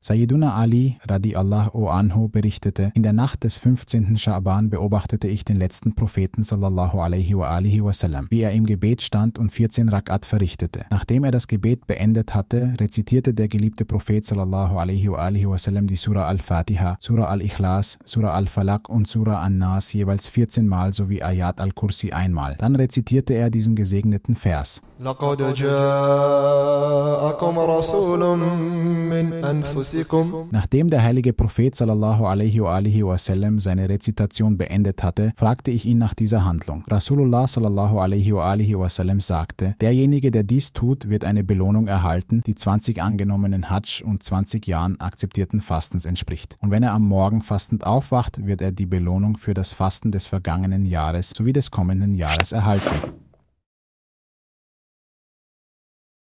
Sayyiduna Ali radiallahu anhu berichtete, in der Nacht des 15. Scha'ban beobachtete ich den letzten Propheten sallallahu alaihi wa alihi wasallam, wie er im Gebet stand und 14 Rak'at verrichtete. Nachdem er das Gebet beendet hatte, rezitierte der geliebte Prophet sallallahu alaihi wa alihi wasallam die Surah Al-Fatiha, Surah Al-Ikhlas, Surah Al-Falaq und Surah An-Nas jeweils 14 Mal sowie Ayat Al-Kursi einmal. Dann rezitierte er diesen gesegneten Vers. لقد جاءكم رسول من أنفسكم. Nachdem der heilige Prophet sallallahu alaihi wa alihi wasallam seine Rezitation beendet hatte, fragte ich ihn nach dieser Handlung. Rasulullah sallallahu alaihi wa alihi wasallam sagte, derjenige, der dies tut, wird eine Belohnung erhalten, die 20 angenommenen Hajj und 20 Jahren akzeptierten Fastens entspricht. Und wenn er am Morgen fastend aufwacht, wird er die Belohnung für das Fasten des vergangenen Jahres sowie des kommenden Jahres erhalten.